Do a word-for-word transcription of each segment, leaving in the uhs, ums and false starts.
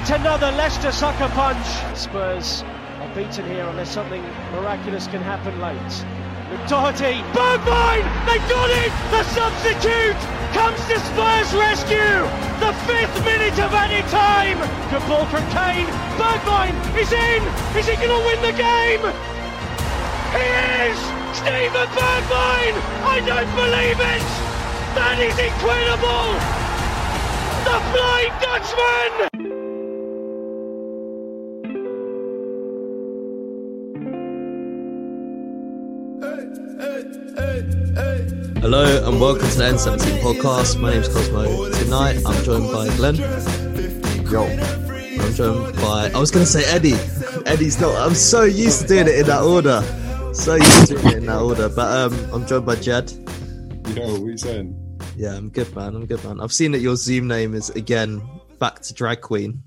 Yet another Leicester sucker punch. Spurs are beaten here unless something miraculous can happen late. Doherty, Bergwijn, they got it! The substitute comes to Spurs' rescue! The fifth minute of added time! Good ball from Kane, Bergwijn is in! Is he going to win the game? He is! Steven Bergwijn! I don't believe it! That is incredible! The Flying Dutchman! Hello and welcome to the N seventeen podcast. My name's Cosmo. Tonight I'm joined by Glenn. Yo. I'm joined by, I was going to say Eddie. Eddie's not, I'm so used to doing it in that order. So used to doing it in that order. But um, I'm joined by Jed. Yo, what are you saying? Yeah, I'm good, man. I'm good, man. I've seen that your Zoom name is again back to drag queen.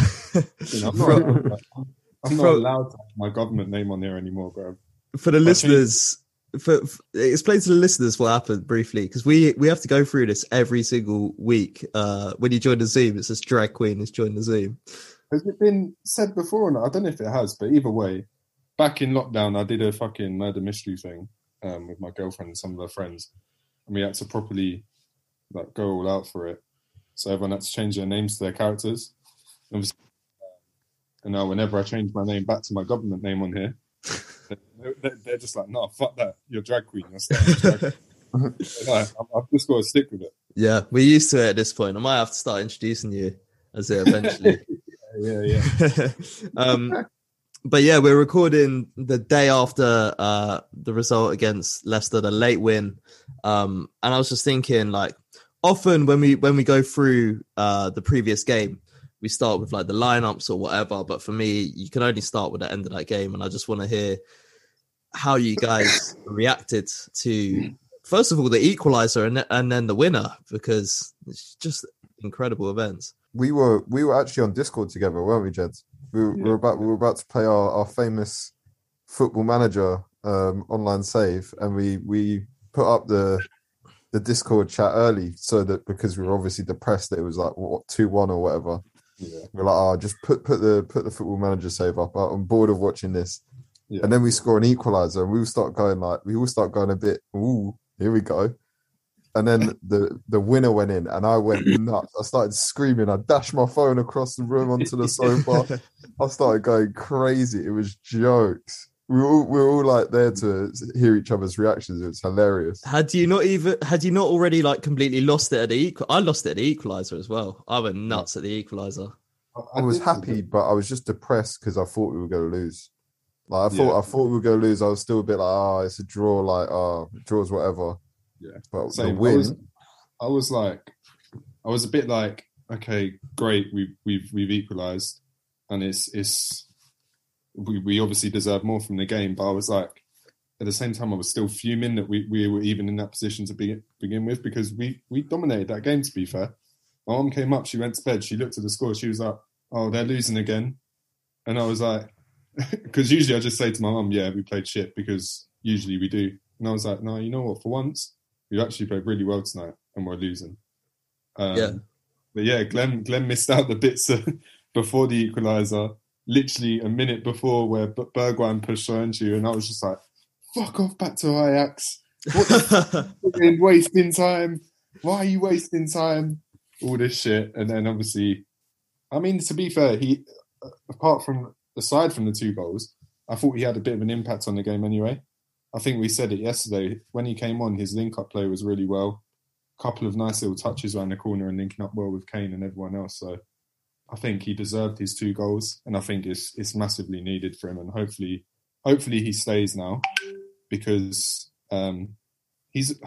You know, I'm not, allowed, I'm not allowed to have my government name on there anymore, bro. For the listeners... For, for explain to the listeners what happened briefly, because we we have to go through this every single week. Uh, when you join the Zoom, it says drag queen has joined the Zoom. Has it been said before or not? I don't know if it has, but either way, back in lockdown, I did a fucking murder mystery thing um, with my girlfriend and some of her friends, and we had to properly like go all out for it. So everyone had to change their names to their characters. And now, whenever I change my name back to my government name on here. They're, they're just like, no, fuck that. You're drag queen. You're drag queen. No, I've just got to stick with it. Yeah, we're used to it at this point. I might have to start introducing you as it eventually. yeah, yeah. yeah. um, but yeah, we're recording the day after uh, the result against Leicester, the late win. Um, and I was just thinking, like, often when we when we go through uh, the previous game, we start with like the lineups or whatever. But for me, you can only start with the end of that game. And I just want to hear how you guys reacted to, first of all, the equaliser and, and then the winner, because it's just incredible events. We were we were actually on Discord together, weren't we, Jed? We were, yeah. we were about we were about to play our, our famous Football Manager um, online save, and we we put up the the Discord chat early so that because we were obviously depressed that it was like what two one or whatever. Yeah. We're like, oh, just put put the put the Football Manager save up. I'm bored of watching this. Yeah. And then we score an equaliser, and we all start going like we all start going a bit. Ooh, here we go. And then the the winner went in, and I went nuts. I started screaming. I dashed my phone across the room onto the sofa. I started going crazy. It was jokes. We were all, we were all like there to hear each other's reactions. It was hilarious. Had you not even had you not already like completely lost it at the equal? I lost it at the equaliser as well. I went nuts at the equaliser. I was happy, but I was just depressed because I thought we were going to lose. Like I thought, yeah. I thought we were going to lose. I was still a bit like, oh, it's a draw. Like, oh, draws, whatever. Yeah, but Same. the win. I was, I was like, I was a bit like, okay, great, we we've we've equalised, and it's it's. We, we obviously deserve more from the game, but I was like, at the same time, I was still fuming that we, we were even in that position to be, begin with, because we, we dominated that game, to be fair. My mum came up, she went to bed, she looked at the score, she was like, oh, they're losing again. And I was like, because usually I just say to my mum, yeah, we played shit, because usually we do. And I was like, no, you know what, for once, we actually played really well tonight, and we're losing. Um, yeah. But yeah, Glenn, Glenn missed out the bits before the equaliser. Literally a minute before where Bergwijn pushed Soyuncu, and I was just like, fuck off back to Ajax. What the fuck are you wasting time? Why are you wasting time? All this shit. And then obviously, I mean, to be fair, he, apart from, aside from the two goals, I thought he had a bit of an impact on the game anyway. I think we said it yesterday. When he came on, his link-up play was really well. A couple of nice little touches around the corner and linking up well with Kane and everyone else. So I think he deserved his two goals, and I think it's it's massively needed for him. And hopefully, hopefully he stays now, because um, he's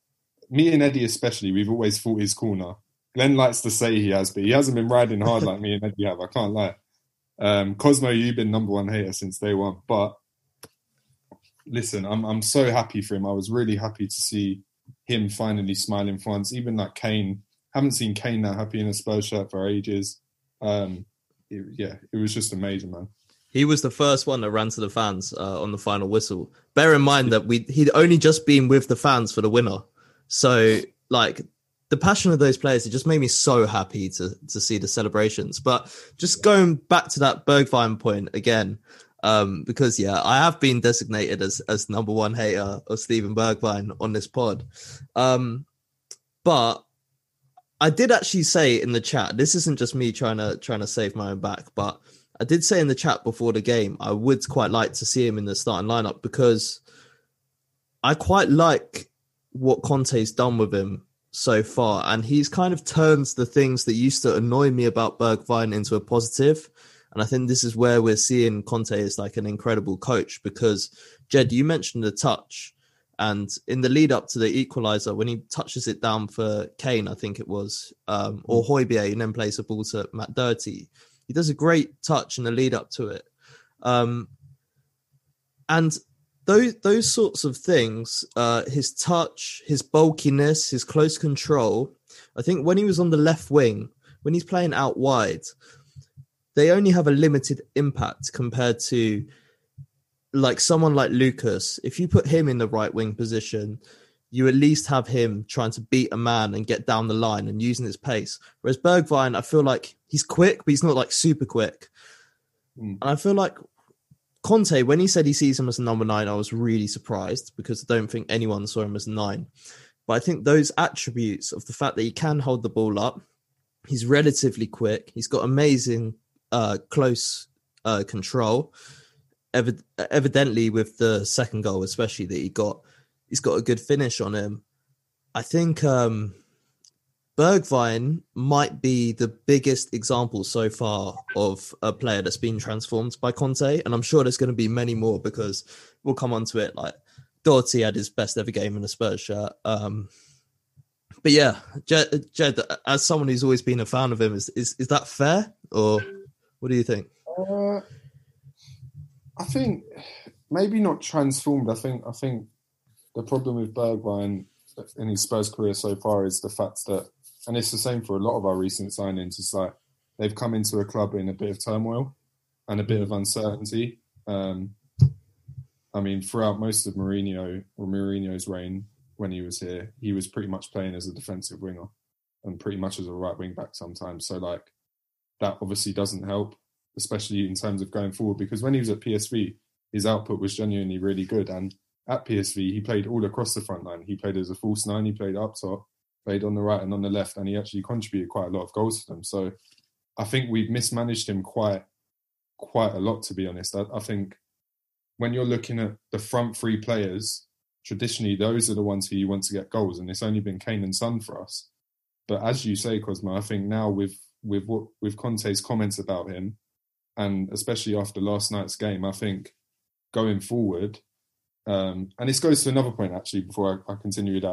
me and Eddie especially. We've always fought his corner. Glenn likes to say he has, but he hasn't been riding hard like me and Eddie have. I can't lie. Um, Cosmo, you've been number one hater since day one. But listen, I'm I'm so happy for him. I was really happy to see him finally smiling for once. Even like Kane, haven't seen Kane that happy in a Spurs shirt for ages. Um, it, yeah, it was just amazing, man. He was the first one that ran to the fans uh, on the final whistle. Bear in mind that we he'd only just been with the fans for the winner, so like the passion of those players, it just made me so happy to to see the celebrations. But just going back to that Bergwijn point again, um, because yeah, I have been designated as as number one hater of Steven Bergwijn on this pod. Um, but I did actually say in the chat, this isn't just me trying to trying to save my own back, but I did say in the chat before the game, I would quite like to see him in the starting lineup because I quite like what Conte's done with him so far, and he's kind of turned the things that used to annoy me about Bergwijn into a positive. And I think this is where we're seeing Conte as like an incredible coach because, Jed, you mentioned the touch, and in the lead up to the equaliser, when he touches it down for Kane, I think it was, um, or Højbjerg, and then plays the ball to Matt Doherty, he does a great touch in the lead up to it. Um, and those those sorts of things, uh, his touch, his bulkiness, his close control, I think when he was on the left wing, when he's playing out wide, they only have a limited impact compared to like someone like Lucas. If you put him in the right wing position, you at least have him trying to beat a man and get down the line and using his pace. Whereas Bergwijn, I feel like he's quick, but he's not like super quick. Mm. And I feel like Conte, when he said he sees him as a number nine, I was really surprised because I don't think anyone saw him as a nine. But I think those attributes of the fact that he can hold the ball up, he's relatively quick, he's got amazing uh, close uh, control. Evid- evidently, with the second goal, especially that he got, he's got a good finish on him. I think um, Bergwijn might be the biggest example so far of a player that's been transformed by Conte, and I'm sure there's going to be many more because we'll come on to it. Like Doherty had his best ever game in a Spurs shirt. Um, but yeah, Jed, Jed, as someone who's always been a fan of him, is is, is that fair, or what do you think? Uh, I think maybe not transformed. I think I think the problem with Bergwijn in his Spurs career so far is the fact that, and it's the same for a lot of our recent signings, it's like they've come into a club in a bit of turmoil and a bit of uncertainty. Um, I mean, throughout most of Mourinho or Mourinho's reign when he was here, he was pretty much playing as a defensive winger and pretty much as a right wing back sometimes. So like that obviously doesn't help, especially in terms of going forward, because when he was at P S V, his output was genuinely really good. And at P S V, he played all across the front line. He played as a false nine, he played up top, played on the right and on the left, and he actually contributed quite a lot of goals for them. So I think we've mismanaged him quite quite a lot, to be honest. I, I think when you're looking at the front three players, traditionally those are the ones who you want to get goals, and it's only been Kane and Son for us. But as you say, Cosmo, I think now with with what with Conte's comments about him, and especially after last night's game, I think going forward, um, and this goes to another point actually before I, I continue with that.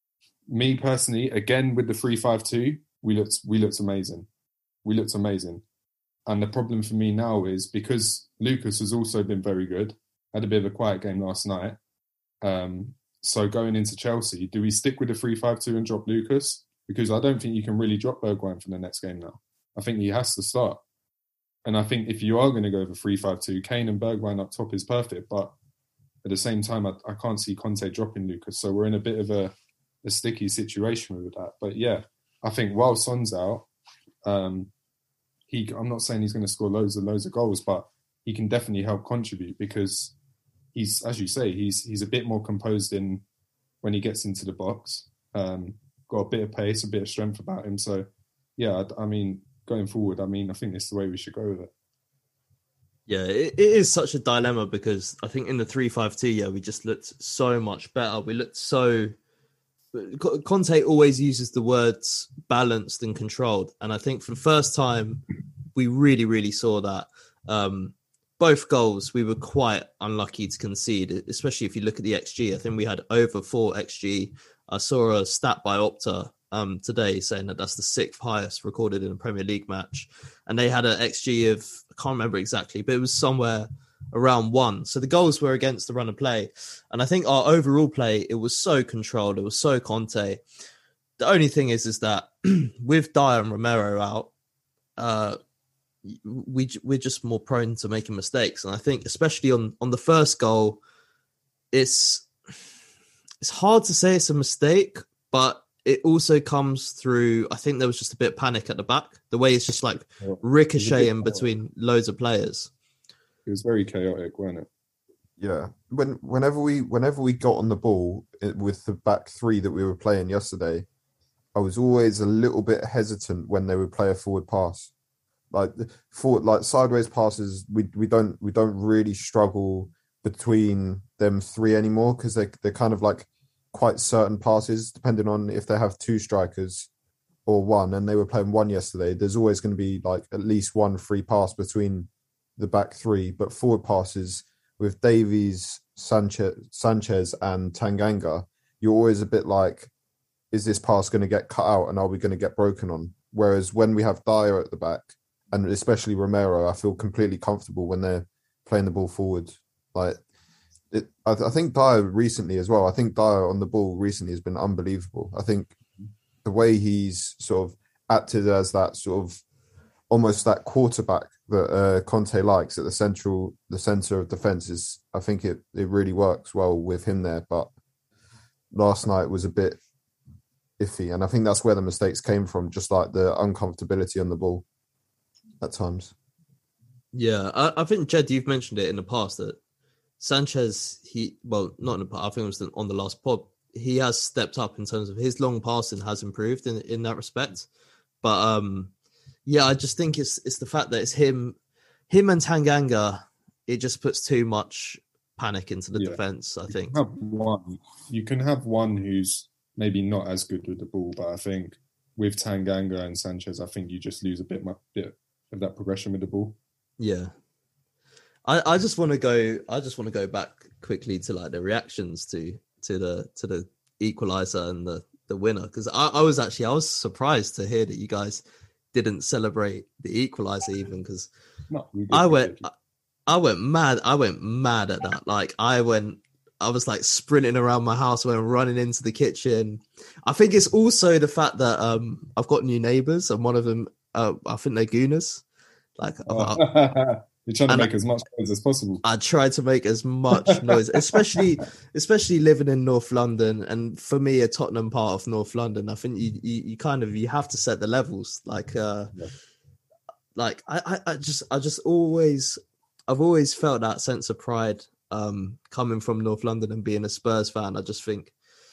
Me personally, again with the three five two, we looked we looked amazing. We looked amazing. And the problem for me now is because Lucas has also been very good, had a bit of a quiet game last night. Um, so going into Chelsea, do we stick with the three five two and drop Lucas? Because I don't think you can really drop Bergwijn for the next game now. I think he has to start. And I think if you are going to go for three five two, Kane and Bergwijn up top is perfect. But at the same time, I, I can't see Conte dropping Lucas. So we're in a bit of a, a sticky situation with that. But yeah, I think while Son's out, um, he I'm not saying he's going to score loads and loads of goals, but he can definitely help contribute because he's, as you say, he's he's a bit more composed in when he gets into the box. Um, got a bit of pace, a bit of strength about him. So yeah, I, I mean, going forward, I mean, I think this is the way we should go with it. Yeah, it, it is such a dilemma because I think in the three five two, yeah, we just looked so much better. We looked so... Conte always uses the words balanced and controlled. And I think for the first time, we really, really saw that. Um, both goals, we were quite unlucky to concede, especially if you look at the X G. I think we had over four X G. I saw a stat by Opta um, today saying that that's the sixth highest recorded in a Premier League match. And they had an X G of, I can't remember exactly, but it was somewhere around one. So the goals were against the run of play. And I think our overall play, it was so controlled. It was so Conte. The only thing is, is that with Dyer and Romero out, uh, we, we're just more prone to making mistakes. And I think especially on, on the first goal, it's, it's hard to say it's a mistake, but it also comes through. I think there was just a bit of panic at the back. The way it's just like ricocheting between loads of players. It was very chaotic, wasn't it? Yeah. When whenever we whenever we got on the ball it, with the back three that we were playing yesterday, I was always a little bit hesitant when they would play a forward pass. Like forward, like sideways passes, we we don't we don't really struggle between them three anymore because they they're kind of like quite certain passes depending on if they have two strikers or one, and they were playing one yesterday. There's always going to be like at least one free pass between the back three, but forward passes with Davies, Sanchez, Sanchez and Tanganga, you're always a bit like, is this pass going to get cut out and are we going to get broken on? Whereas when we have Dyer at the back, and especially Romero, I feel completely comfortable when they're playing the ball forward. Like, it, I, I think Dyer recently as well, I think Dyer on the ball recently has been unbelievable. I think the way he's sort of acted as that sort of almost that quarterback that uh, Conte likes at the central, the centre of defence is, I think it, it really works well with him there. But last night was a bit iffy, and I think that's where the mistakes came from, just like the uncomfortability on the ball at times. Yeah, I, I think, Jed, you've mentioned it in the past that Sanchez, he, well, not in the past, I think it was on the last pod, he has stepped up in terms of his long passing has improved in, in that respect. But um, yeah, I just think it's it's the fact that it's him, him and Tanganga, it just puts too much panic into the yeah. defence, I think. You can have one, you can have one who's maybe not as good with the ball, but I think with Tanganga and Sanchez, I think you just lose a bit, bit of that progression with the ball. Yeah. I, I just want to go I just want to go back quickly to like the reactions to to the to the equaliser and the, the winner, because I, I was actually I was surprised to hear that you guys didn't celebrate the equaliser even, because no, we I went I, I went mad I went mad at that. Like I went I was like sprinting around my house, I went running into the kitchen. I think it's also the fact that um I've got new neighbours, and one of them uh, I think they're Gooners. Like oh. You're trying to make I, as much noise as possible. I try to make as much noise, especially especially living in North London, and for me, a Tottenham part of North London. I think you you, you kind of you have to set the levels. Like, uh, yeah. like I, I just I just always I've always felt that sense of pride um, coming from North London and being a Spurs fan. I just think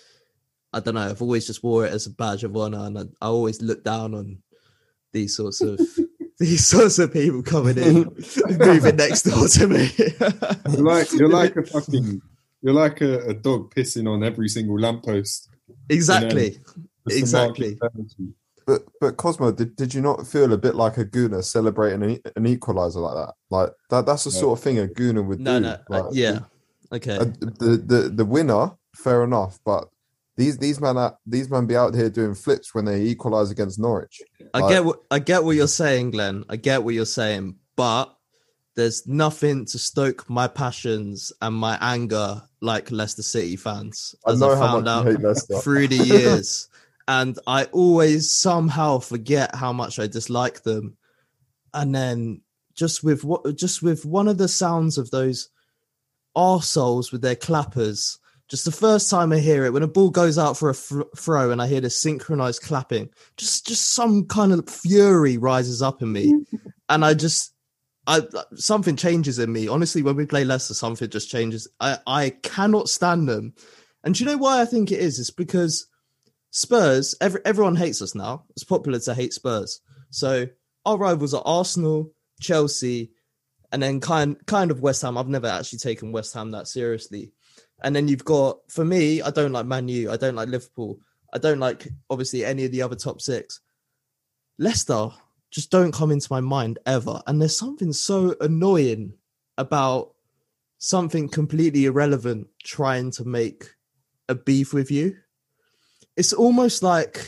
I don't know. I've always just wore it as a badge of honour, and I, I always look down on these sorts of. These sorts of people coming in, moving next door to me. You're like you're like a fucking you're like a, a dog pissing on every single lamppost. Exactly, exactly. But but Cosmo, did, did you not feel a bit like a Gooner celebrating an, an equaliser like that? Like that that's the no. sort of thing a Gooner would no, do. No, like, uh, yeah, okay. Uh, the the the winner, fair enough, but. These these men are, these men be out here doing flips when they equalise against Norwich. I like, get what I get what you're saying, Glenn. I get what you're saying, but there's nothing to stoke my passions and my anger like Leicester City fans, as I, know I found how much out you hate Leicester. Through the years. And I always somehow forget how much I dislike them. And then just with what just with one of the sounds of those arseholes with their clappers. Just the first time I hear it, when a ball goes out for a f- throw and I hear the synchronized clapping, just just some kind of fury rises up in me. And I just, I something changes in me. Honestly, when we play Leicester, something just changes. I, I cannot stand them. And do you know why I think it is? It's because Spurs, every, everyone hates us now. It's popular to hate Spurs. So our rivals are Arsenal, Chelsea, and then kind, kind of West Ham. I've never actually taken West Ham that seriously. And then you've got, for me, I don't like Man U. I don't like Liverpool. I don't like, obviously, any of the other top six. Leicester just don't come into my mind ever. And there's something so annoying about something completely irrelevant trying to make a beef with you. It's almost like,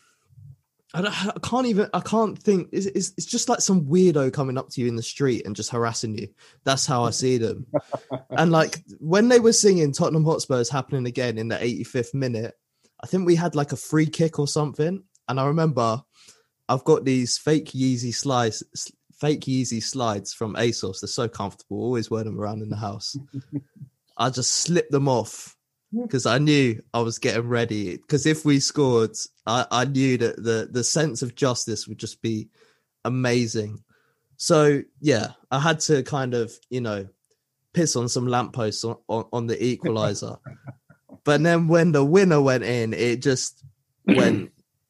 I, don't, I can't even, I can't think, it's, it's, it's just like some weirdo coming up to you in the street and just harassing you. That's how I see them. And like when they were singing Tottenham Hotspurs happening again in the eighty-fifth minute, I think we had like a free kick or something. And I remember I've got these fake Yeezy slides, fake Yeezy slides from ASOS. They're so comfortable. Always wear them around in the house. I just slipped them off because I knew I was getting ready. Because if we scored, I, I knew that the, the sense of justice would just be amazing. So, yeah, I had to kind of, you know, piss on some lampposts on, on, on the equaliser. But then when the winner went in, it just went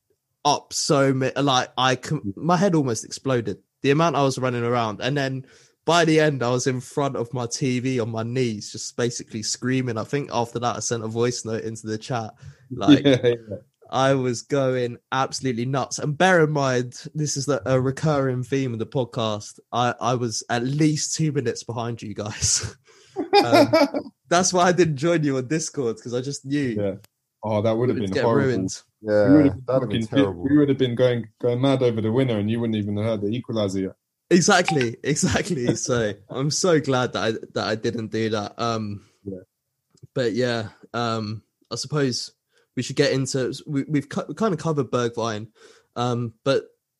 up so much. Like, I, my head almost exploded. The amount I was running around. And then by the end, I was in front of my T V on my knees, just basically screaming. I think after that, I sent a voice note into the chat. Like, yeah, yeah. I was going absolutely nuts. And bear in mind, this is the, a recurring theme of the podcast. I, I was at least two minutes behind you guys. um, that's why I didn't join you on Discord, because I just knew. Yeah. Oh, that would have been horrible. Ruined. Yeah, we would have been, that'd have been terrible. We would have been going going mad over the winner, and you wouldn't even have heard the equaliser yet. Exactly, exactly. So I'm so glad that I that I didn't do that. Um, yeah. But yeah, um, I suppose we should get into. We, we've cu- we kind of covered Bergwijn, um, but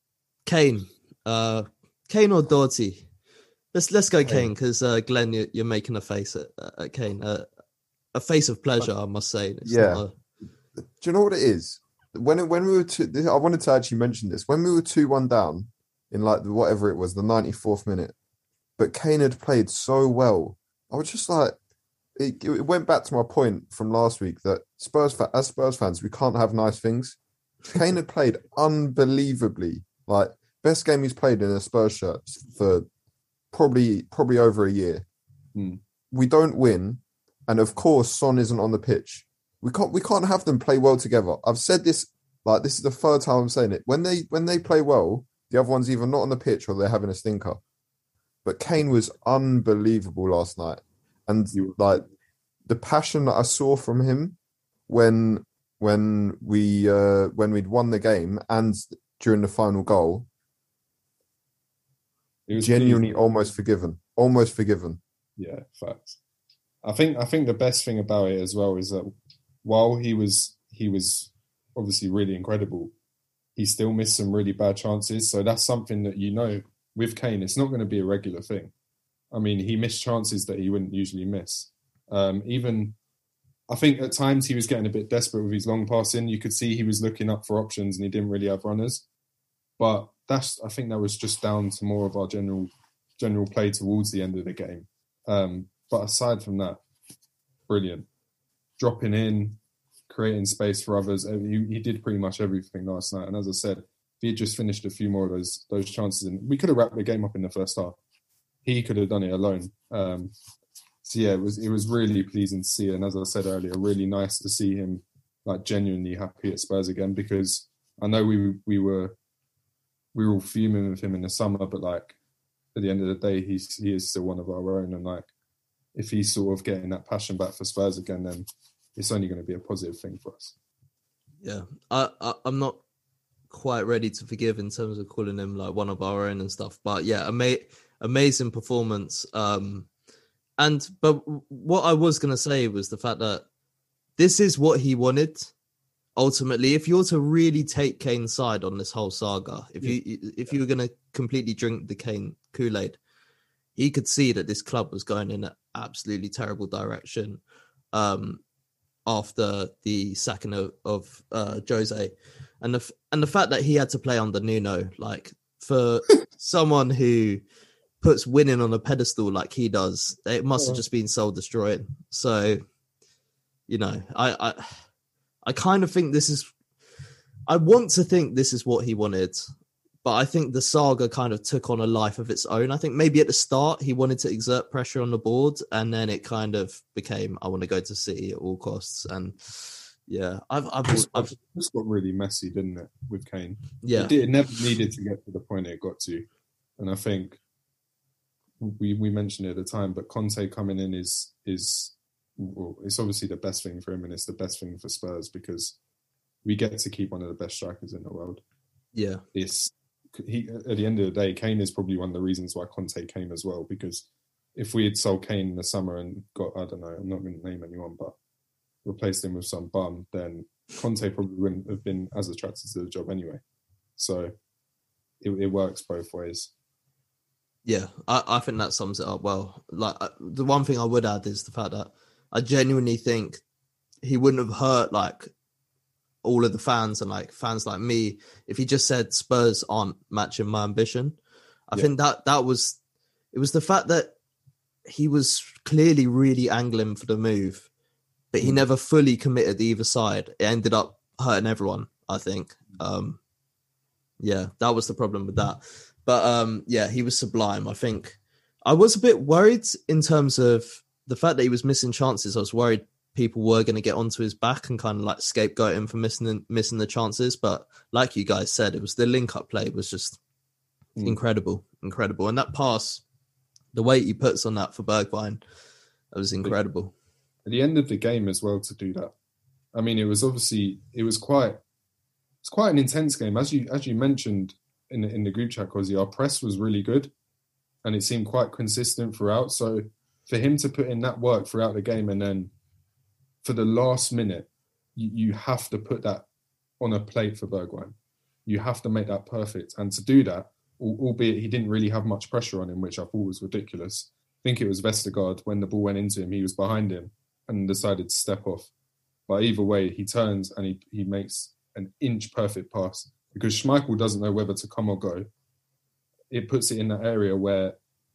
Kane, uh, Kane or Doherty. Let's let's go Kane, because uh, Glenn, you're, you're making a face at, at Kane, uh, a face of pleasure, I must say. It's yeah. A... Do you know what it is? When it, when we were two, I wanted to actually mention this. When we were two one down in like the, whatever it was, the ninety-fourth minute, but Kane had played so well. I was just like, it, it went back to my point from last week that Spurs, as Spurs fans, we can't have nice things. Kane had played unbelievably, like best game he's played in a Spurs shirt for probably probably over a year. Mm. We don't win, and of course Son isn't on the pitch. We can't we can't have them play well together. I've said this, like this is the third time I'm saying it. When they when they play well, the other one's either not on the pitch or they're having a stinker. But Kane was unbelievable last night. And like the passion that I saw from him when when we uh, when we'd won the game and during the final goal, it was genuinely pleasing. almost forgiven. Almost forgiven. Yeah, facts. I think I think the best thing about it as well is that while he was he was obviously really incredible, he still missed some really bad chances. So that's something that, you know, with Kane, it's not going to be a regular thing. I mean, he missed chances that he wouldn't usually miss. Um, even, I think at times he was getting a bit desperate with his long passing. You could see he was looking up for options and he didn't really have runners. But that's, I think that was just down to more of our general general play towards the end of the game. Um, but aside from that, brilliant. Dropping in, creating space for others. He, he did pretty much everything last night. And as I said, if he had just finished a few more of those those chances, and we could have wrapped the game up in the first half. He could have done it alone. Um, so yeah, it was it was really pleasing to see. And as I said earlier, really nice to see him like genuinely happy at Spurs again, because I know we we were we were all fuming with him in the summer, but like at the end of the day, he's he is still one of our own. And like if he's sort of getting that passion back for Spurs again, then it's only going to be a positive thing for us. Yeah, I, I I'm not quite ready to forgive in terms of calling him like one of our own and stuff, but yeah, ama- amazing performance. Um, and but what I was going to say was the fact that this is what he wanted. Ultimately, if you're to really take Kane's side on this whole saga, if you yeah. if you were going to completely drink the Kane Kool-Aid, he could see that this club was going in an absolutely terrible direction. Um, after the sacking of, of uh, Jose, and the and the fact that he had to play under Nuno, like for someone who puts winning on a pedestal like he does, it must have just been soul destroying. So, you know, I, I I kind of think this is, I want to think this is what he wanted, but I think the saga kind of took on a life of its own. I think maybe at the start he wanted to exert pressure on the board, and then it kind of became, I want to go to City at all costs. And yeah, I've I've, It's I've just got really messy, didn't it, with Kane? Yeah, it, did, it never needed to get to the point it got to, and I think we we mentioned it at the time, but Conte coming in is is well, it's obviously the best thing for him, and it's the best thing for Spurs because we get to keep one of the best strikers in the world. Yeah, it's. He, at the end of the day, Kane is probably one of the reasons why Conte came as well, because if we had sold Kane in the summer and got, I don't know, I'm not going to name anyone, but replaced him with some bum, then Conte probably wouldn't have been as attracted to the job anyway. So it, it works both ways. Yeah, I, I think that sums it up well. Like the one thing I would add is the fact that I genuinely think he wouldn't have hurt like all of the fans and like fans like me if he just said Spurs aren't matching my ambition. I yeah. think that that was it was the fact that he was clearly really angling for the move, but he mm. never fully committed either side. It ended up hurting everyone, I think. Um, yeah, that was the problem with that. But um, yeah, he was sublime. I think I was a bit worried in terms of the fact that he was missing chances. I was worried people were going to get onto his back and kind of like scapegoat him for missing the, missing the chances. But like you guys said, it was the link-up play was just mm. incredible, incredible. And that pass, the weight he puts on that for Bergwijn, that was incredible. At the end of the game as well to do that. I mean, it was obviously, it was quite, it's quite an intense game. As you as you mentioned in the, in the group chat, Cosy, our press was really good and it seemed quite consistent throughout. So for him to put in that work throughout the game and then for the last minute, you, you have to put that on a plate for Bergwijn. You have to make that perfect. And to do that, albeit he didn't really have much pressure on him, which I thought was ridiculous. I think it was Vestergaard, when the ball went into him, he was behind him and decided to step off. But either way, he turns and he, he makes an inch perfect pass because Schmeichel doesn't know whether to come or go. It puts it in that area where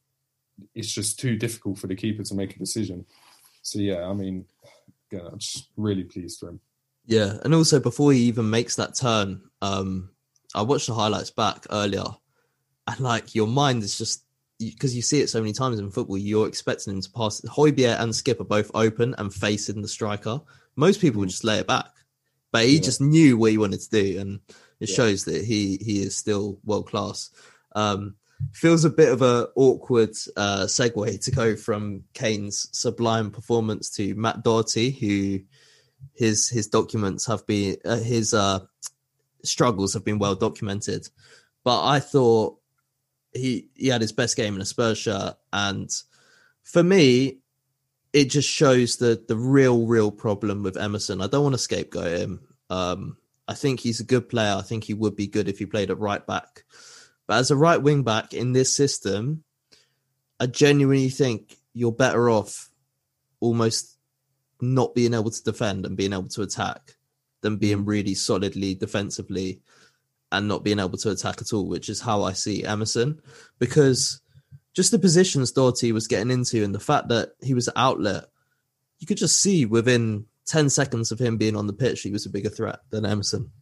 it's just too difficult for the keeper to make a decision. So yeah, I mean, again, I'm just really pleased for him. Yeah, and also before he even makes that turn, um, I watched the highlights back earlier, and like your mind is just, because you see it so many times in football, you're expecting him to pass. Højbjerg and Skip are both open and facing the striker. Most people would just lay it back, but he yeah. just knew what he wanted to do, and it yeah. shows that he he is still world class. Um, feels a bit of a awkward uh, segue to go from Kane's sublime performance to Matt Doherty, who his his documents have been uh, his uh, struggles have been well documented. But I thought he he had his best game in a Spurs shirt, and for me, it just shows the the real real problem with Emerson. I don't want to scapegoat him. Um, I think he's a good player. I think he would be good if he played at right back. But as a right wing back in this system, I genuinely think you're better off almost not being able to defend and being able to attack than being really solidly defensively and not being able to attack at all, which is how I see Emerson. Because just the positions Doherty was getting into and the fact that he was an outlet, you could just see within ten seconds of him being on the pitch, he was a bigger threat than Emerson.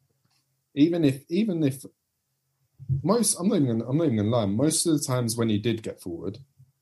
Even if, even if most, I'm not even gonna, I'm not even gonna lie, most of the times when he did get forward,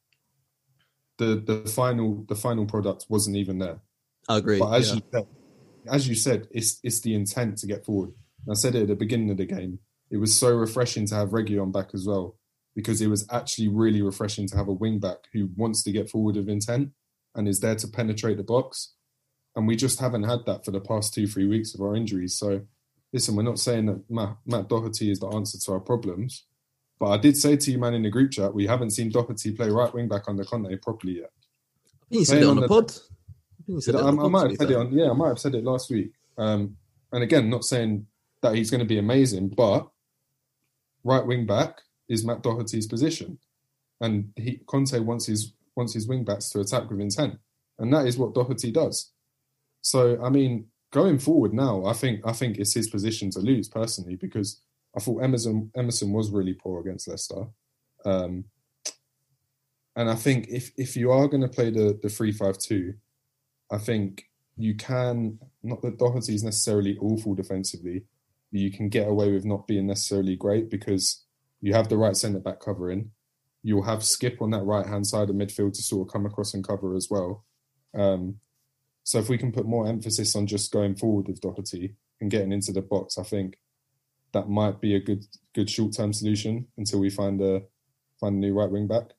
the the final the final product wasn't even there. I agree. But as yeah. you said, as you said, it's it's the intent to get forward. And I said it at the beginning of the game. It was so refreshing to have Reguilón back as well, because it was actually really refreshing to have a wing back who wants to get forward with intent and is there to penetrate the box. And we just haven't had that for the past two, three weeks of our injuries. So listen, we're not saying that Matt, Matt Doherty is the answer to our problems. But I did say to you, man, in the group chat, we haven't seen Doherty play right wing back under Conte properly yet. I think you said it on, on the pod. I, said I, I might have said it on. Yeah, I might have said it last week. Um, and again, not saying that he's going to be amazing, but right wing back is Matt Doherty's position, and he, Conte wants his wants his wing backs to attack with intent, and that is what Doherty does. So, I mean, going forward now, I think I think it's his position to lose personally, because I thought Emerson Emerson was really poor against Leicester. Um, and I think if, if you are going to play the, the three five two, I think you can, not that Doherty is necessarily awful defensively, but you can get away with not being necessarily great because you have the right centre-back covering. You'll have Skip on that right-hand side of midfield to sort of come across and cover as well. Um, so if we can put more emphasis on just going forward with Doherty and getting into the box, I think that might be a good good short-term solution until we find a find a new right wing back.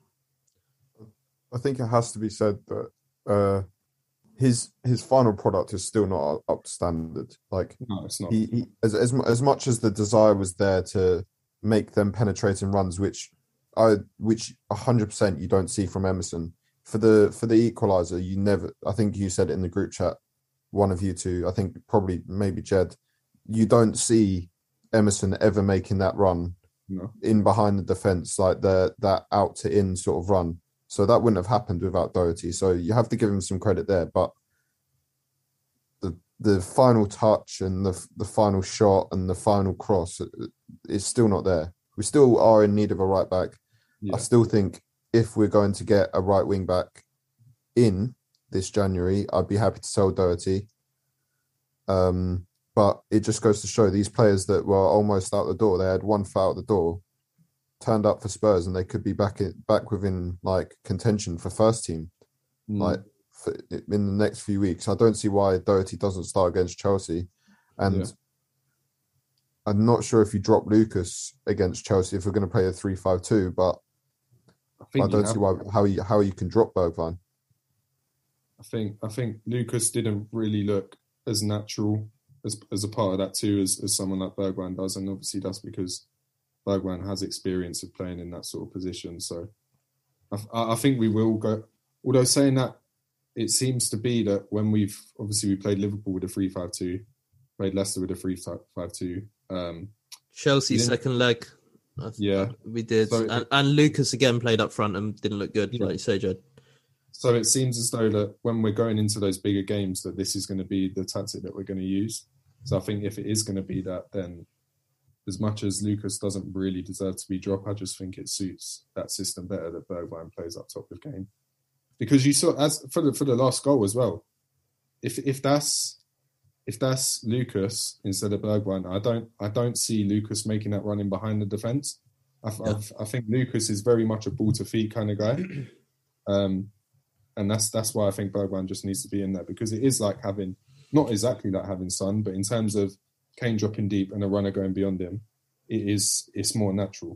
I think it has to be said that uh, his his final product is still not up to standard. Like no, it's not. He, he as as as much as the desire was there to make them penetrating runs, which I which a hundred percent you don't see from Emerson. For the for the equaliser, you never. I think you said it in the group chat. One of you two, I think probably maybe Jed. You don't see Emerson ever making that run no. in behind the defence, like the that out to in sort of run. So that wouldn't have happened without Doherty. So you have to give him some credit there. But the final touch and the the final shot and the final cross is still not there. We still are in need of a right back. Yeah. I still think if we're going to get a right wing back in this January, I'd be happy to sell Doherty. Um, but it just goes to show these players that were almost out the door. They had one foot out the door, turned up for Spurs, and they could be back in, back within like contention for first team. Mm. Like for, in the next few weeks, I don't see why Doherty doesn't start against Chelsea, and yeah. I'm not sure if you drop Lucas against Chelsea if we're going to play a three five two, but I, think I don't see why how you how you can drop Bergwijn. I think I think Lucas didn't really look as natural as as a part of that too as, as someone like Bergwijn does, and obviously that's because Bergwijn has experience of playing in that sort of position. So I, I think we will go. Although saying that, it seems to be that when we've obviously we played Liverpool with a three five two, played Leicester with a three five two. Um, Chelsea second leg. Yeah, we did, so and, it, and Lucas again played up front and didn't look good, yeah. like you say, Jed. So it seems as though that when we're going into those bigger games, that this is going to be the tactic that we're going to use. So I think if it is going to be that, then as much as Lucas doesn't really deserve to be dropped, I just think it suits that system better that Bergwijn plays up top of game. Because you saw as for the for the last goal as well, if if that's if that's Lucas instead of Bergwijn, I don't I don't see Lucas making that run in behind the defence. I, yeah. I, I think Lucas is very much a ball to feet kind of guy. Um, And that's that's why I think Bergwijn just needs to be in there, because it is like having, not exactly like having Son, but in terms of Kane dropping deep and a runner going beyond him, it is it's more natural.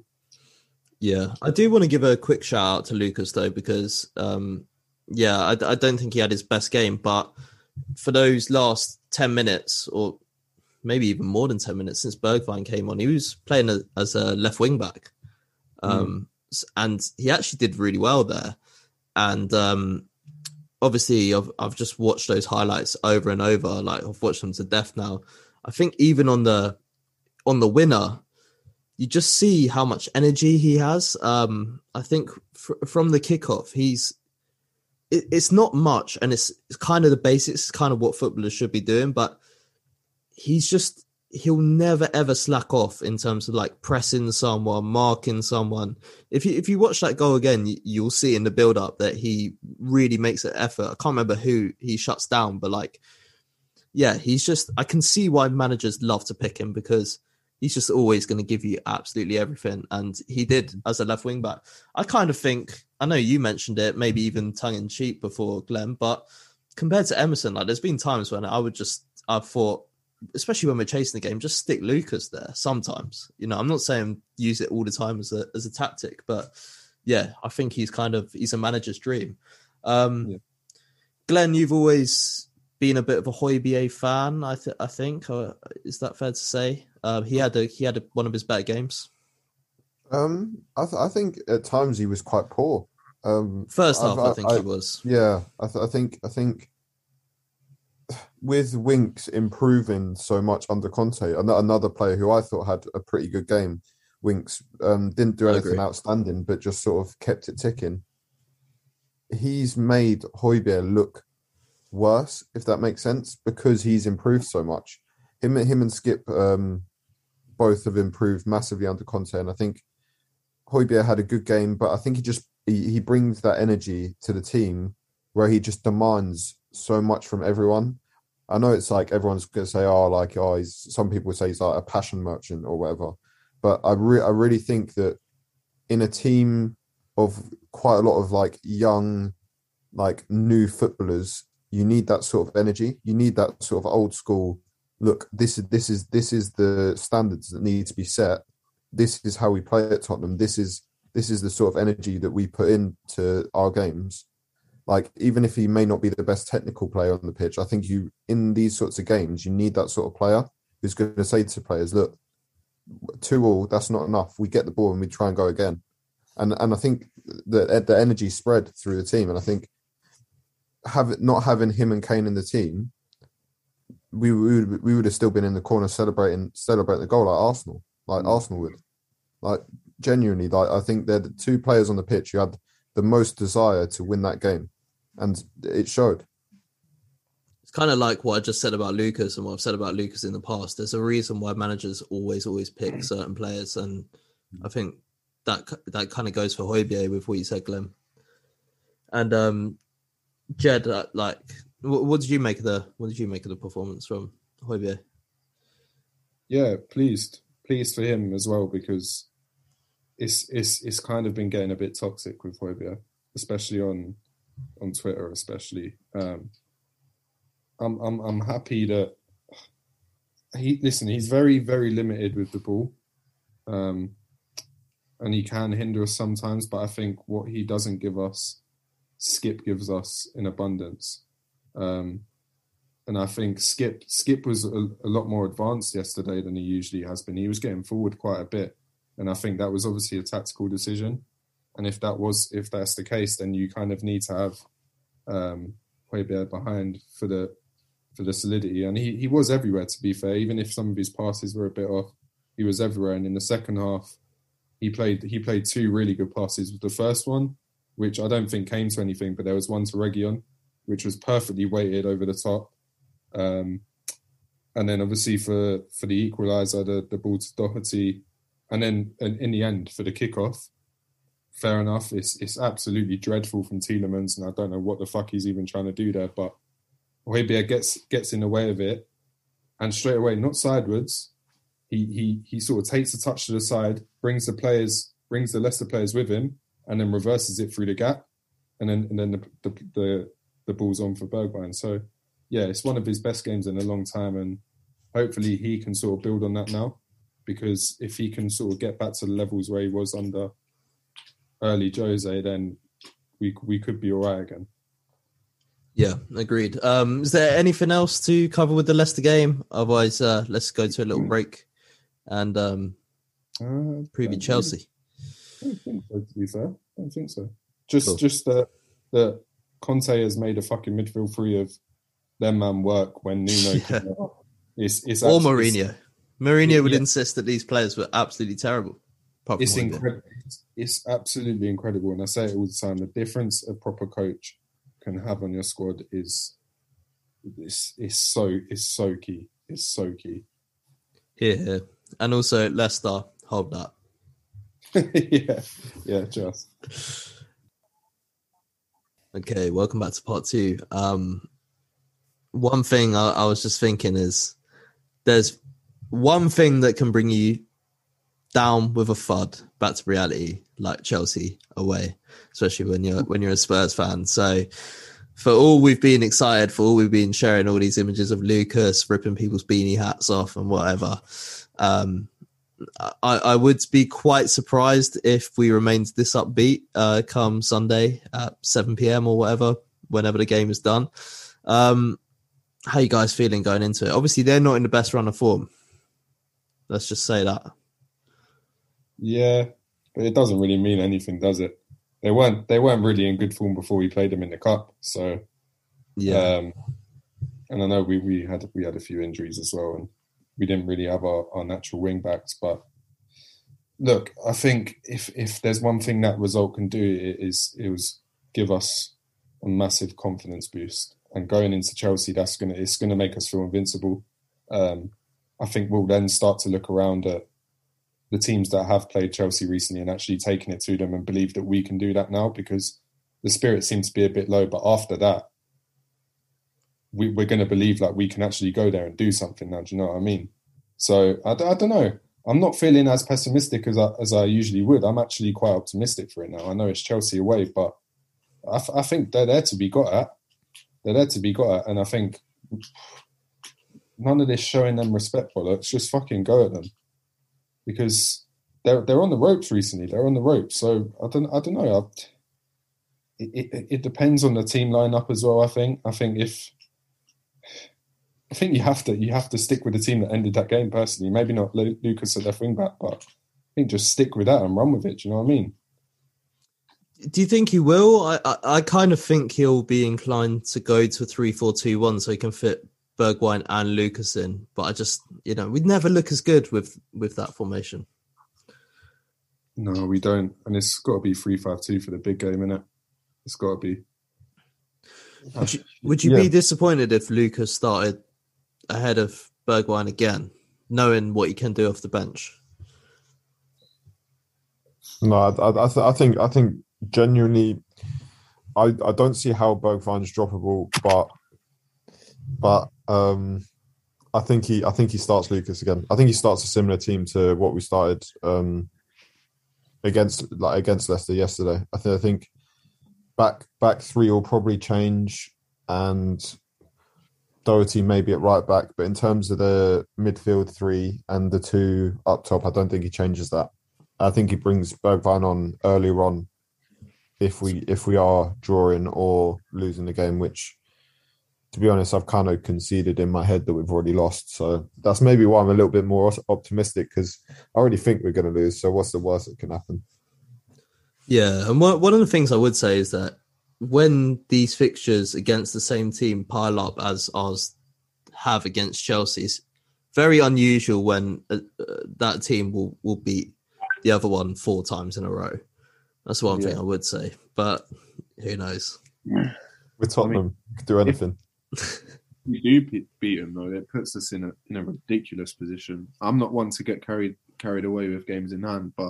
Yeah, I do want to give a quick shout out to Lucas though, because um, yeah, I, I don't think he had his best game, but for those last ten minutes or maybe even more than ten minutes since Bergwijn came on, he was playing a, as a left wing back, um, mm. and he actually did really well there. And um, obviously, I've I've just watched those highlights over and over. Like I've watched them to death now. I think even on the on the winner, you just see how much energy he has. Um, I think fr- from the kickoff, he's it, it's not much, and it's, it's kind of the basics. It's kind of what footballers should be doing, but he's just. He'll never ever slack off in terms of like pressing someone, marking someone. If you if you watch that goal again, you, you'll see in the build up that he really makes an effort. I can't remember who he shuts down, but like, yeah, he's just. I can see why managers love to pick him, because he's just always going to give you absolutely everything, and he did as a left wing back. I kind of think I know you mentioned it, maybe even tongue in cheek before, Glenn, but compared to Emerson, like there's been times when I would just I thought. Especially when we're chasing the game, just stick Lucas there sometimes. You know, I'm not saying use it all the time as a as a tactic, but yeah, I think he's kind of he's a manager's dream. Um, yeah. Glenn, you've always been a bit of a Højbjerg fan, I, th- I think. Or is that fair to say? Uh, he had a, he had a, one of his better games. Um, I, th- I think at times he was quite poor. Um, First half, I, I think I, he was. Yeah, I, th- I think I think. With Winks improving so much under Conte, another player who I thought had a pretty good game, Winks um, didn't do anything outstanding, but just sort of kept it ticking. He's made Højbjerg look worse, if that makes sense, because he's improved so much. Him, him and Skip um, both have improved massively under Conte, and I think Højbjerg had a good game, but I think he just he, he brings that energy to the team where he just demands so much from everyone. I know it's like everyone's going to say, oh, like, oh, he's, some people say he's like a passion merchant or whatever. But I, re- I really think that in a team of quite a lot of like young, like new footballers, you need that sort of energy. You need that sort of old school, look, this is, this is, this is the standards that need to be set. This is how we play at Tottenham. This is, this is the sort of energy that we put into our games. Like, even if he may not be the best technical player on the pitch, I think you, in these sorts of games, you need that sort of player who's going to say to players, look, two all, that's not enough. We get the ball and we try and go again. And and I think the, the energy spread through the team. And I think have, not having him and Kane in the team, we, we, would, we would have still been in the corner celebrating celebrating the goal like Arsenal, like mm. Arsenal would. Like, genuinely, like I think they're the two players on the pitch who had the most desire to win that game. And it showed. It's kind of like what I just said about Lucas and what I've said about Lucas in the past. There's a reason why managers always, always pick certain players. And I think that that kind of goes for Højbjerg with what you said, Glenn. And um, Jed, uh, like, what, what did you make of the what did you make of the performance from Højbjerg? Yeah, pleased, pleased for him as well, because it's it's it's kind of been getting a bit toxic with Højbjerg, especially on on Twitter, especially. Um, I'm I'm I'm happy that he listen. He's very very limited with the ball, um, and he can hinder us sometimes. But I think what he doesn't give us, Skip gives us in abundance. Um, and I think Skip Skip was a, a lot more advanced yesterday than he usually has been. He was getting forward quite a bit, and I think that was obviously a tactical decision. And if that was if that's the case, then you kind of need to have um, Højbjerg behind for the. for the solidity, and he, he was everywhere, to be fair. Even if some of his passes were a bit off, he was everywhere. And in the second half, he played he played two really good passes. The first one, which I don't think came to anything, but there was one to Reguilón, which was perfectly weighted over the top. Um, and then obviously for, for the equaliser, the, the ball to Doherty, and then and in the end for the kickoff, fair enough. It's it's absolutely dreadful from Tielemans, and I don't know what the fuck he's even trying to do there, but Højbjerg gets gets in the way of it, and straight away, not sideways, he he he sort of takes a touch to the side, brings the players, brings the Leicester players with him, and then reverses it through the gap, and then and then the the the, the ball's on for Bergwijn. So yeah, it's one of his best games in a long time, and hopefully he can sort of build on that now, because if he can sort of get back to the levels where he was under early Jose, then we we could be all right again. Yeah, agreed. Um, is there anything else to cover with the Leicester game? Otherwise, uh, let's go to a little break and um, uh, preview Chelsea. I don't think so, to be fair. I don't think so. Just Cool. just that that Conte has made a fucking midfield three of their man work when Nuno Yeah. came out. It's, it's Or actually- Mourinho. Mourinho would Yeah. insist that these players were absolutely terrible. apart from It's Højbjerg. incredible. It's absolutely incredible. And I say it all the time. The difference a proper coach can have on your squad is it's, it's so it's so key. It's so key. Here, here. And also Leicester, hold that. yeah, yeah, just. Okay, welcome back to part two. Um, one thing I, I was just thinking is there's one thing that can bring you down with a thud back to reality, like Chelsea away, especially when you're when you're a Spurs fan. So for all we've been excited, for all we've been sharing all these images of Lucas ripping people's beanie hats off and whatever, um, I, I would be quite surprised if we remained this upbeat uh, come Sunday at seven p.m. or whatever, whenever the game is done. Um, how you guys feeling going into it? Obviously, they're not in the best run of form. Let's just say that. Yeah, but it doesn't really mean anything, does it? They weren't. They weren't really in good form before we played them in the cup. So, Yeah, um, and I know we, we had we had a few injuries as well, and we didn't really have our, our natural wing backs. But look, I think if if there's one thing that result can do, it is it was give us a massive confidence boost. And going into Chelsea, that's gonna it's gonna make us feel invincible. Um, I think we'll then start to look around at the teams that have played Chelsea recently and actually taken it to them and believe that we can do that now, because the spirit seems to be a bit low. But after that, we, we're going to believe like we can actually go there and do something now. Do you know what I mean? So I, I don't know. I'm not feeling as pessimistic as I, as I usually would. I'm actually quite optimistic for it now. I know it's Chelsea away, but I, I think they're there to be got at. They're there to be got at. And I think none of this showing them respect bollocks, just fucking go at them. Because they're they're on the ropes recently. They're on the ropes. So I don't I don't know. I, it, it it depends on the team lineup as well. I think I think if I think you have to you have to stick with the team that ended that game. Personally, maybe not Lucas at left wing back, but I think just stick with that and run with it. Do you know what I mean? do you think he will? I, I I kind of think he'll be inclined to go to a three four two one so he can fit Bergwijn and Lucas in, but I just, you know, we'd never look as good with, with that formation. No, we don't. And it's got to be three five two for the big game, innit? It's got to be. Would you, would you Yeah. be disappointed if Lucas started ahead of Bergwijn again, knowing what he can do off the bench? No, I, I, I, th- I think I think genuinely, I, I don't see how Bergwijn's droppable, but but um, I think he I think he starts Lucas again. I think he starts a similar team to what we started um, against like against Leicester yesterday. I think I think back back three will probably change, and Doherty maybe at right back. But in terms of the midfield three and the two up top, I don't think he changes that. I think he brings Bergwijn on earlier on if we if we are drawing or losing the game, which, to be honest, I've kind of conceded in my head that we've already lost. So that's maybe why I'm a little bit more optimistic, because I already think we're going to lose. So what's the worst that can happen? Yeah, and one one of the things I would say is that when these fixtures against the same team pile up as ours have against Chelsea, it's very unusual when uh, uh, that team will, will beat the other one four times in a row. That's one Yeah. thing I would say, but who knows? With Tottenham, I mean, we could do anything. we do be- beat them though, it puts us in a in a ridiculous position. I'm not one to get carried carried away with games in hand, but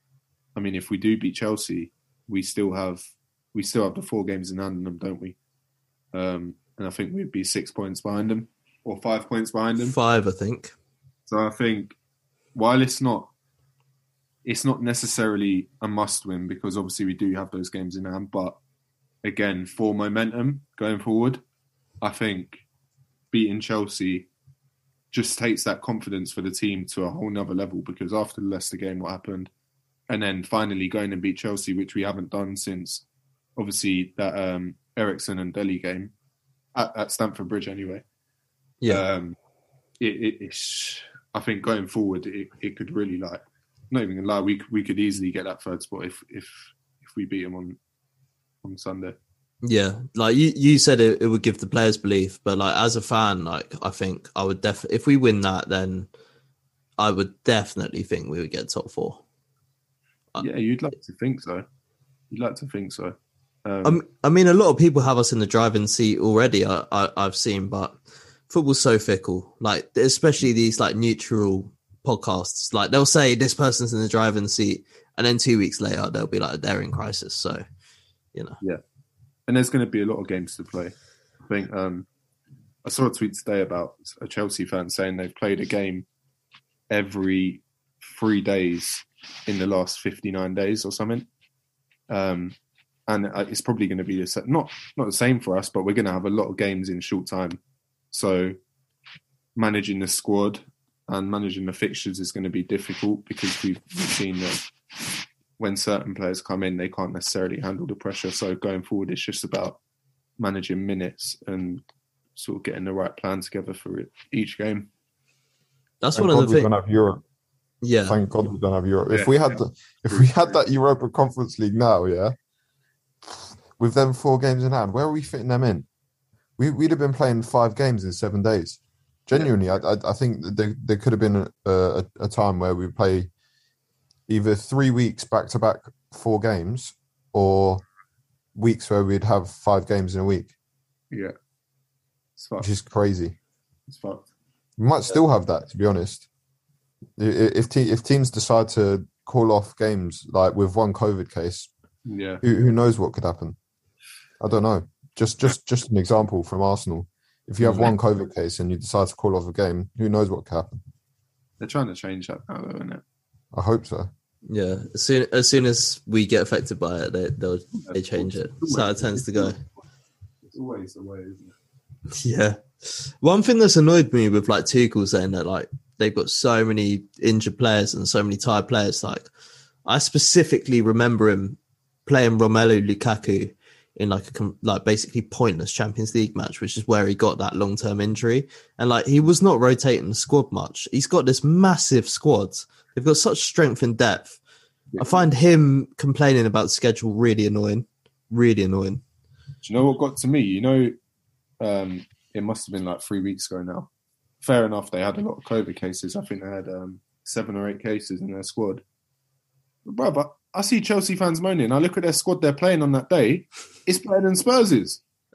I mean, if we do beat Chelsea, we still have we still have the four games in hand in them, don't we? Um, and I think we'd be six points behind them or five points behind them. Five, I think. So I think while it's not it's not necessarily a must win, because obviously we do have those games in hand, but again, for momentum going forward, I think beating Chelsea just takes that confidence for the team to a whole nother level, because after the Leicester game, what happened? And then finally going and beat Chelsea, which we haven't done since obviously that um, Eriksen and Delhi game at, at Stamford Bridge anyway. Yeah. Um, it, it, it's, I think going forward, it, it could really, like, not even gonna lie, we we could easily get that third spot if if if we beat them on on Sunday. Yeah, like you, you said it, it would give the players belief, but like as a fan, like I think I would definitely, if we win that, then I would definitely think we would get top four. Yeah, you'd like to think so. You'd like to think so. Um, Um, I mean, a lot of people have us in the driving seat already. I, I, I've seen, but football's so fickle. Like, especially these like neutral podcasts. Like, they'll say this person's in the driving seat, and then two weeks later they'll be like they're in crisis. So, you know, yeah, and there's going to be a lot of games to play. I think um, I saw a tweet today about a Chelsea fan saying they've played a game every three days in the last fifty-nine days or something. Um, and it's probably going to be the, not not the same for us, but we're going to have a lot of games in short time. So managing the squad and managing the fixtures is going to be difficult, because we've, we've seen that when certain players come in, they can't necessarily handle the pressure. So going forward, it's just about managing minutes and sort of getting the right plan together for it, each game. that's Thank one God of the we things. don't have Europe. Yeah, Thank God we don't have Europe. If Yeah. we had the, if we had that Europa Conference League now, yeah, with them four games in hand, where are we fitting them in? We we'd have been playing five games in seven days. Genuinely, I I, I think that there there could have been a, a, a time where we play either three weeks back to back four games, or weeks where we'd have five games in a week, Yeah. It's which fucked. is crazy. It's fucked. We might still have that, to be honest. I- i- If te- if teams decide to call off games like with one COVID case, Yeah. who who knows what could happen? I don't know. Just just just an example from Arsenal. If you have one COVID case and you decide to call off a game, who knows what could happen? They're trying to change that now, though, isn't it? I hope so. yeah. As soon as soon as we get affected by it, they they'll they change it. That's how it tends to go. It's always the way, isn't it? Yeah. One thing that's annoyed me with like Tuchel saying that like they've got so many injured players and so many tired players. Like I specifically remember him playing Romelu Lukaku in like a com- like basically pointless Champions League match, which is where he got that long term injury. And like he was not rotating the squad much. He's got this massive squad. They've got such strength and depth. I find him complaining about the schedule really annoying. Really annoying. Do you know what got to me? You know, um, it must have been like three weeks ago now. Fair enough, they had a lot of COVID cases. I think they had um, seven or eight cases in their squad. But brother, I see Chelsea fans moaning. I look at their squad they're playing on that day. It's better than Spurs's.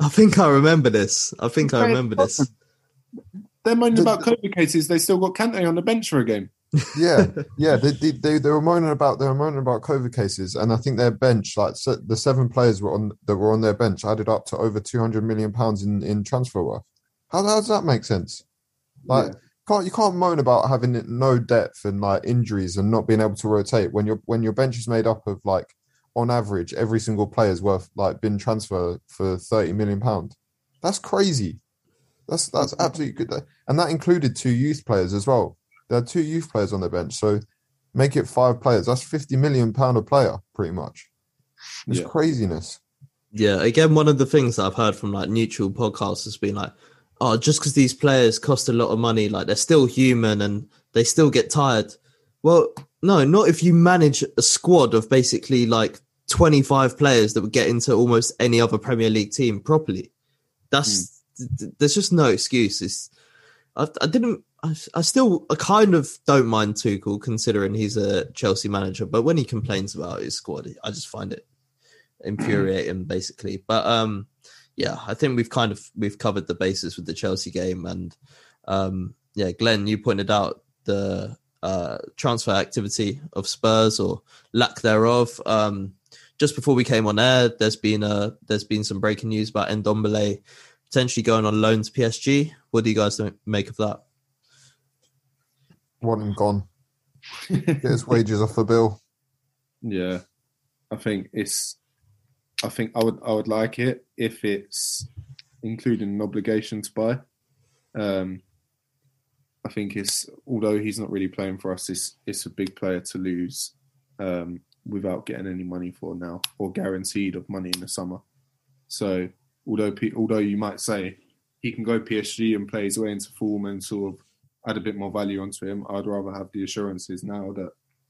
I think I remember this. I think I remember this. They're moaning about COVID cases. They still got Kante on the bench for a game. Yeah, yeah. They, they they they were moaning about they were moaning about COVID cases, and I think their bench, like se- the seven players were on that were on their bench, added up to over two hundred million pounds in, in transfer worth. How, how does that make sense? Like, Yeah. can't you can't moan about having no depth and like injuries and not being able to rotate when your when your bench is made up of like on average every single player's worth like been transferred for thirty million pounds. That's crazy. That's that's absolutely good, and that included two youth players as well. There are two youth players on their bench, so make it five players. That's fifty million pound a player, pretty much. It's Yeah. craziness. Yeah, again, one of the things that I've heard from like neutral podcasts has been like, oh, just because these players cost a lot of money, like they're still human and they still get tired. Well, no, not if you manage a squad of basically like twenty-five players that would get into almost any other Premier League team properly. That's th- th- there's just no excuses. I, I didn't. I, I still. I kind of don't mind Tuchel considering he's a Chelsea manager, but when he complains about his squad, I just find it infuriating, basically. But um, yeah, I think we've kind of we've covered the basis with the Chelsea game, and um, yeah, Glenn, you pointed out the uh, transfer activity of Spurs or lack thereof. Um, just before we came on air, there's been a there's been some breaking news about Ndombele potentially going on loan to P S G. What do you guys make of that? Want him gone. Get his wages off the bill. Yeah, I think it's. I think I would. I would like it if it's including an obligation to buy. Um, I think it's. Although he's not really playing for us, it's it's a big player to lose um, without getting any money for now, or guaranteed of money in the summer. So although although you might say he can go P S G and play his way into form and sort of add a bit more value onto him, I'd rather have the assurances now that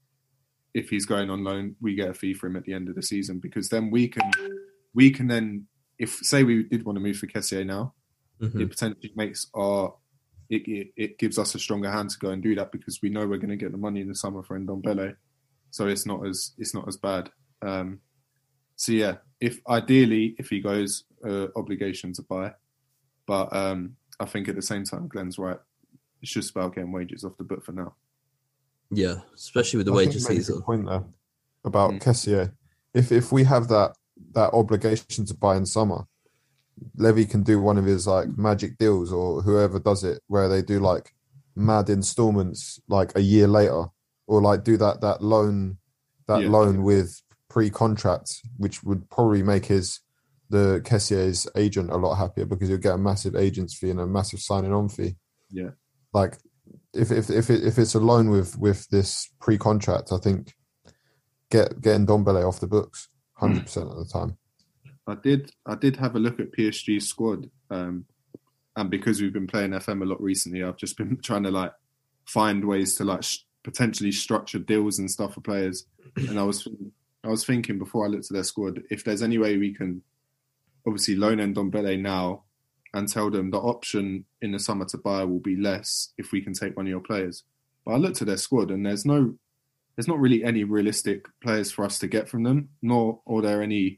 if he's going on loan, we get a fee for him at the end of the season, because then we can, we can then, if say we did want to move for Kessié now, mm-hmm. it potentially makes our, it, it it gives us a stronger hand to go and do that, because we know we're going to get the money in the summer for Ndombele, so it's not as it's not as bad. Um, so yeah, if ideally if he goes, uh, obligation to buy, but um, I think at the same time Glenn's right. It's just about getting wages off the book for now. Yeah, especially with the I wages think season. Point there about Mm. Kessié. If if we have that that obligation to buy in summer, Levy can do one of his like magic deals, or whoever does it, where they do like mad installments like a year later, or like do that that loan that Yeah. loan with pre-contract, which would probably make his the Kessié's agent a lot happier, because you'll get a massive agent's fee and a massive signing on fee. Yeah. Like if if if it, if it's a loan with with this pre-contract, I think get getting Ndombele off the books one hundred percent of the time. I did I did have a look at P S G's squad, um, and because we've been playing F M a lot recently, I've just been trying to like find ways to like sh- potentially structure deals and stuff for players. And I was I was thinking before I looked at their squad, if there's any way we can obviously loan Ndombele now and tell them the option in the summer to buy will be less if we can take one of your players. But I looked at their squad and there's no, there's not really any realistic players for us to get from them, nor are there any.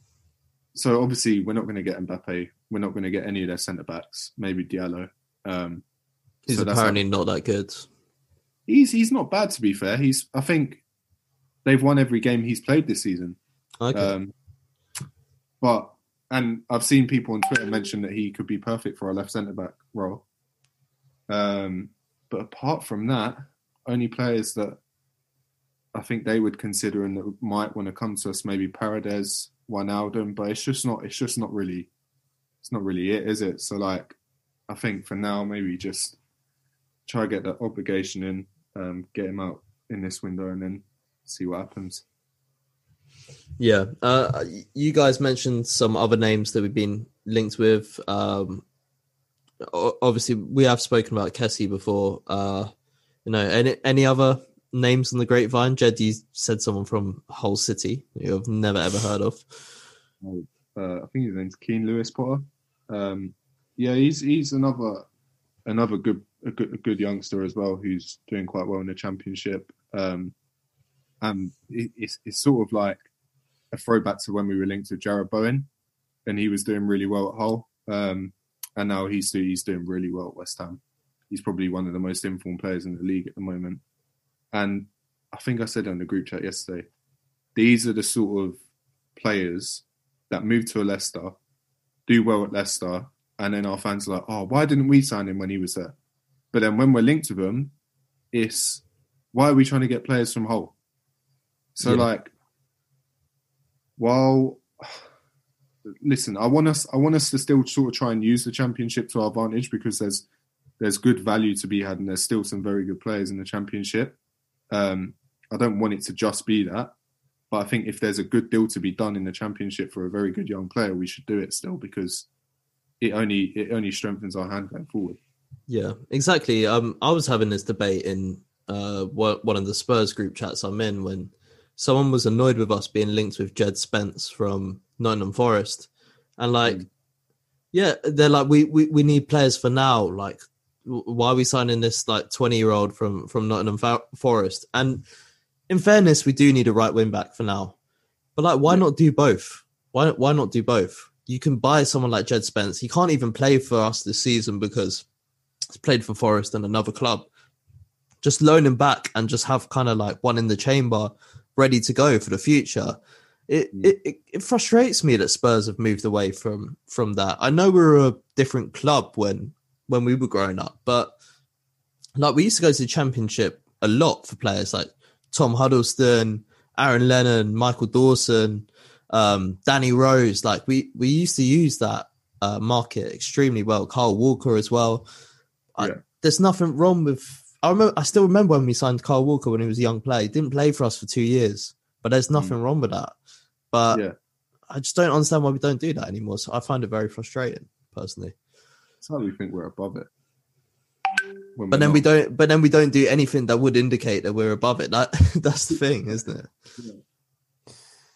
So obviously we're not going to get Mbappe. We're not going to get any of their centre backs. Maybe Diallo. Um, He's so that's apparently like, not that good. He's he's not bad, to be fair. He's I think they've won every game he's played this season. Okay. Um, but. And I've seen people on Twitter mention that he could be perfect for a left centre-back role. Um, but apart from that, only players that I think they would consider and that might want to come to us, maybe Paredes, Wijnaldum, but it's just not. It's just not really. It's not really it, is it? So, like, I think for now, maybe just try to get that obligation in, um, get him out in this window, and then see what happens. Yeah, uh, you guys mentioned some other names that we've been linked with. Um, obviously, we have spoken about Kessie before. Uh, you know, any any other names on the grapevine? Jed, you said someone from Hull City who I've never ever heard of. Uh, I think his name's Keane Lewis Potter. Um, yeah, he's he's another another good a good a good youngster as well, who's doing quite well in the Championship. Um, and it, it's it's sort of like a throwback to when we were linked with Jarrod Bowen. and he was doing really well at Hull. Um, and now he's he's doing really well at West Ham. He's probably one of the most informed players in the league at the moment. And I think I said on the group chat yesterday, these are the sort of players that move to a Leicester, do well at Leicester, and then our fans are like, oh, why didn't we sign him when he was there? But then when we're linked to them, it's, why are we trying to get players from Hull? So yeah. like, while, listen, I want us I want us to still sort of try and use the Championship to our advantage, because there's there's good value to be had and there's still some very good players in the Championship. Um, I don't want it to just be that. But I think if there's a good deal to be done in the Championship for a very good young player, we should do it still, because it only it only strengthens our hand going forward. Yeah, exactly. Um, I was having this debate in uh, one of the Spurs group chats I'm in when someone was annoyed with us being linked with Jed Spence from Nottingham Forest. And like, mm. yeah, they're like, we, we, we need players for now. Like, why are we signing this like twenty-year-old from, from Nottingham Forest? And in fairness, we do need a right wing back for now. But like, why yeah. not do both? Why why not do both? You can buy someone like Jed Spence. He can't even play for us this season because he's played for Forest and another club. Just loan him back and just have kind of like one in the chamber ready to go for the future. It, mm. it, it it frustrates me that Spurs have moved away from from that. I know we were a different club when when we were growing up, but like we used to go to the Championship a lot for players like Tom Huddleston, Aaron Lennon, Michael Dawson, um, Danny Rose. Like we, we used to use that uh, market extremely well. Kyle Walker as well. I, yeah. There's nothing wrong with. I remember. I still remember when we signed Kyle Walker when he was a young player. He didn't play for us for two years, but there's nothing mm. wrong with that. But yeah. I just don't understand why we don't do that anymore. So I find it very frustrating, personally. It's how we think we're above it. But then not. we don't. But then we don't do anything that would indicate that we're above it. That that's the thing, isn't it? Yeah.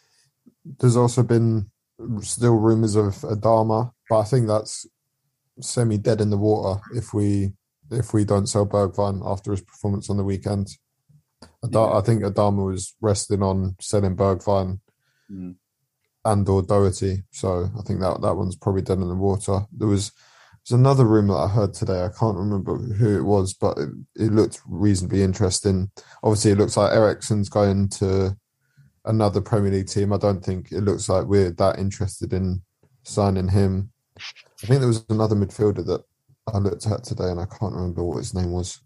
There's also been still rumours of Adama, but I think that's semi dead in the water if we if we don't sell Bergwijn after his performance on the weekend. Ad- yeah. I think Adama was resting on selling Bergwijn mm. and or Doherty, so I think that that one's probably dead in the water. There was. There's another rumour that I heard today. I can't remember who it was, but it, it looked reasonably interesting. Obviously, it looks like Eriksen's going to another Premier League team. I don't think it looks like we're that interested in signing him. I think there was another midfielder that I looked at today, and I can't remember what his name was.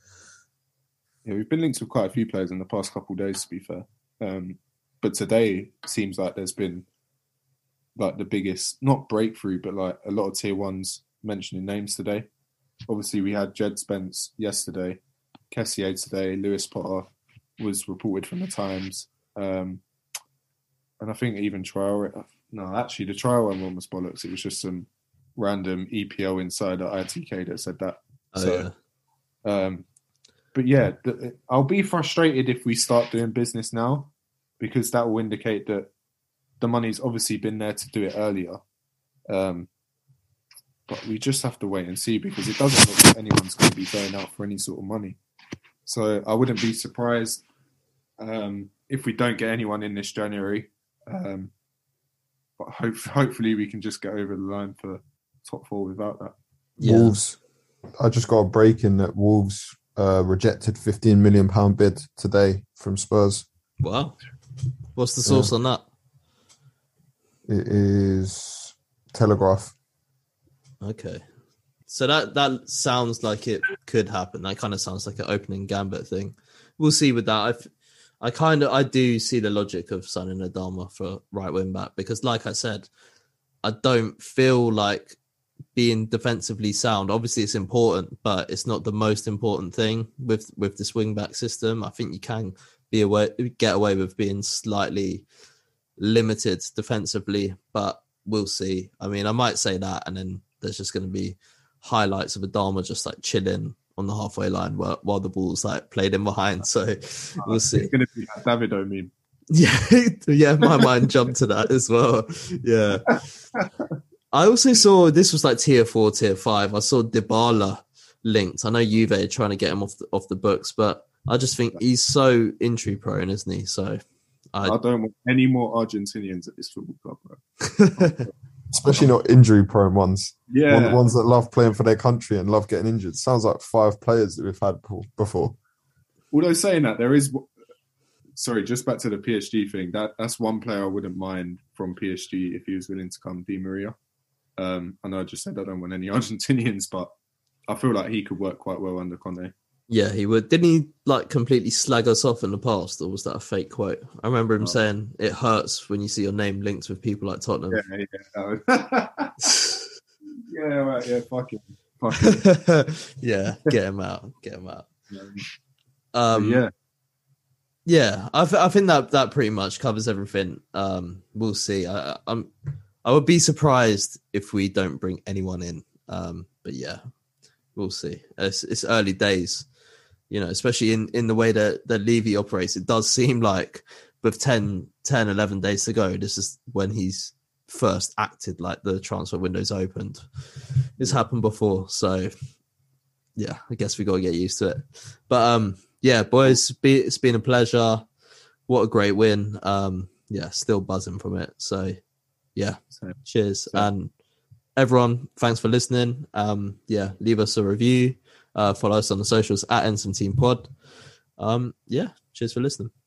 Yeah, we've been linked with quite a few players in the past couple of days, to be fair. Um, but today seems like there's been like the biggest, not breakthrough, but like a lot of tier ones mentioning names today. Obviously, we had Jed Spence yesterday, Kessié today, Lewis Potter was reported from the Times, um, and I think even Traore. No, actually, the Traore one was bollocks. It was just some random E P L insider I T K that said that. Oh, so, yeah. Um, but yeah, th- I'll be frustrated if we start doing business now, because that will indicate that the money's obviously been there to do it earlier. Um, But we just have to wait and see, because it doesn't look like anyone's going to be going out for any sort of money. So I wouldn't be surprised um, if we don't get anyone in this January. Um, but hope, hopefully we can just get over the line for top four without that. Yeah. Wolves. I just got a break in that Wolves uh, rejected fifteen million pounds bid today from Spurs. Wow. What's the source yeah. on that? It is Telegraph. Okay. So that, that sounds like it could happen. That kind of sounds like an opening gambit thing. We'll see with that. I've, I kind of, I do see the logic of signing Adama for right wing back, because like I said, I don't feel like being defensively sound. Obviously it's important, but it's not the most important thing with, with this wing back system. I think you can be away, get away with being slightly limited defensively, but we'll see. I mean, I might say that, and then there's just going to be highlights of Adama just like chilling on the halfway line while, while the ball's like played in behind. So we'll see. It's going to be that Davido meme. Yeah, yeah, my mind jumped to that as well. Yeah. I also saw, this was like tier four, tier five. I saw Dybala linked. I know Juve are trying to get him off the, off the books, but I just think he's so injury prone, isn't he? So I, I don't want any more Argentinians at this football club, bro. especially not injury prone ones. Yeah, One, ones that love playing for their country and love getting injured. Sounds like five players that we've had before. Although saying that, there is. Sorry, just back to the P S G thing. That that's one player I wouldn't mind from P S G if he was willing to come, Di Maria. Um, I know I just said I don't want any Argentinians, but I feel like he could work quite well under Conte. Yeah, he would. Didn't he like completely slag us off in the past, or was that a fake quote? I remember him oh. saying it hurts when you see your name linked with people like Tottenham. Yeah, yeah, yeah, right, yeah, fuck him, fuck him. Yeah, get him out, get him out. Um, um, yeah, yeah. I, th- I think that that pretty much covers everything. Um, we'll see. I, I'm, I would be surprised if we don't bring anyone in. Um, but yeah, we'll see. It's, it's early days. You know, especially in, in the way that, that Levy operates, it does seem like with ten, ten, eleven days to go, this is when he's first acted like the transfer window's opened. It's happened before. So, yeah, I guess we got to get used to it. But, um, yeah, boys, it's been a pleasure. What a great win. Um, yeah, still buzzing from it. So, yeah, cheers. And everyone, thanks for listening. Um, yeah, leave us a review. Uh, follow us on the socials at Ensign Team Pod. Um, yeah, cheers for listening.